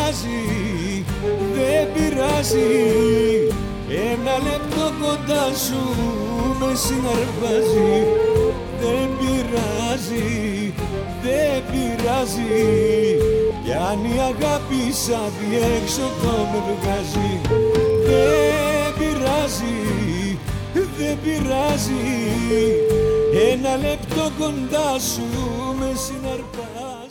πειράζει, δεν πειράζει. Ένα λεπτό κοντά σου με συναρπάζει. Δεν πειράζει, δεν πειράζει. Κι αν η αγάπη σαν διέξοδο με βγάζει. Δεν πειράζει, δεν πειράζει. Ένα λεπτό κοντά σου με συναρπάζει.